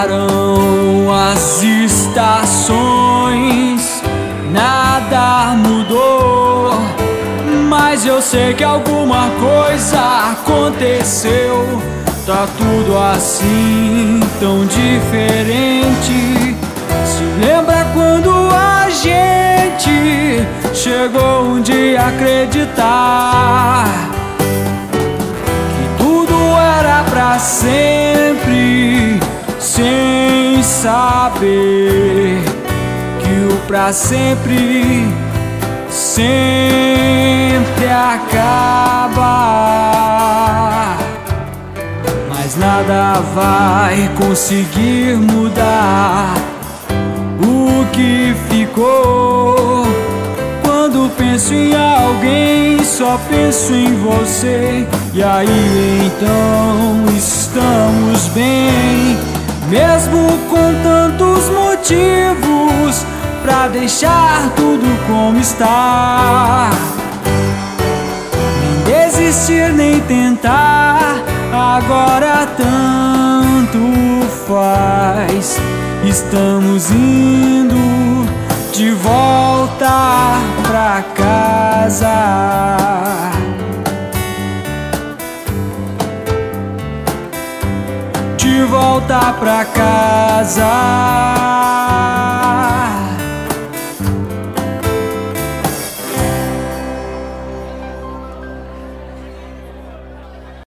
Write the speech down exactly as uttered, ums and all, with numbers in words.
Mudaram as estações, nada mudou, mas eu sei que alguma coisa aconteceu. Tá tudo assim, tão diferente. Se lembra quando a gente chegou um dia a acreditar que tudo era pra sempre, sem saber que o pra sempre sempre acaba. Mas nada vai conseguir mudar o que ficou. Quando penso em alguém, só penso em você. E aí então estamos bem, mesmo com tantos motivos pra deixar tudo como está. Nem desistir, nem tentar, agora tanto faz. Estamos indo de volta pra casa. De volta pra casa.